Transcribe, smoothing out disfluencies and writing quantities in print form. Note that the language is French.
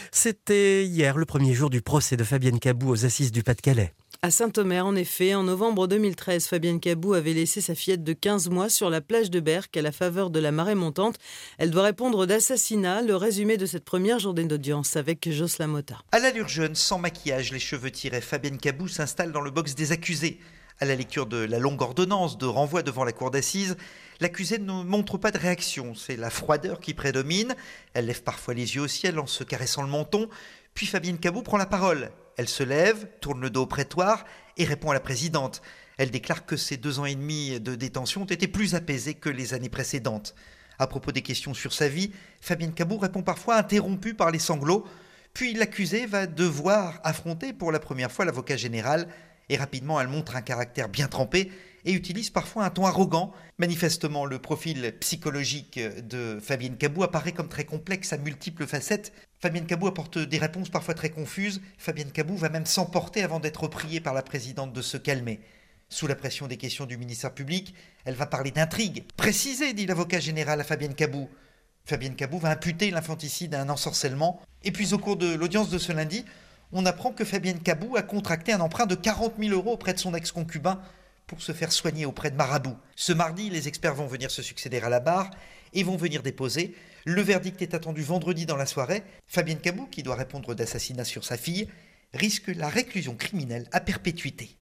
C'était hier le premier jour du procès de Fabienne Cabou aux Assises du Pas-de-Calais. À Saint-Omer, en effet, en novembre 2013, Fabienne Cabou avait laissé sa fillette de 15 mois sur la plage de Berck à la faveur de la marée montante. Elle doit répondre d'assassinat. Le résumé de cette première journée d'audience avec Jocelyn Motta. À l'allure jeune, sans maquillage, les cheveux tirés, Fabienne Cabou s'installe dans le box des accusés. À la lecture de la longue ordonnance de renvoi devant la cour d'assises, l'accusée ne montre pas de réaction. C'est la froideur qui prédomine. Elle lève parfois les yeux au ciel en se caressant le menton. Puis Fabienne Cabou prend la parole. Elle se lève, tourne le dos au prétoire et répond à la présidente. Elle déclare que ces 2 ans et demi de détention ont été plus apaisés que les années précédentes. À propos des questions sur sa vie, Fabienne Cabou répond parfois interrompue par les sanglots. Puis l'accusée va devoir affronter pour la première fois l'avocat général. Et rapidement, elle montre un caractère bien trempé et utilise parfois un ton arrogant. Manifestement, le profil psychologique de Fabienne Cabou apparaît comme très complexe à multiples facettes. Fabienne Cabou apporte des réponses parfois très confuses. Fabienne Cabou va même s'emporter avant d'être priée par la présidente de se calmer. Sous la pression des questions du ministère public, elle va parler d'intrigue. Précisez, dit l'avocat général à Fabienne Cabou. Fabienne Cabou va imputer l'infanticide à un ensorcellement. Et puis au cours de l'audience de ce lundi, on apprend que Fabienne Cabou a contracté un emprunt de 40 000 € auprès de son ex-concubin pour se faire soigner auprès de marabouts. Ce mardi, les experts vont venir se succéder à la barre et vont venir déposer. Le verdict est attendu vendredi dans la soirée. Fabienne Cabou, qui doit répondre d'assassinat sur sa fille, risque la réclusion criminelle à perpétuité.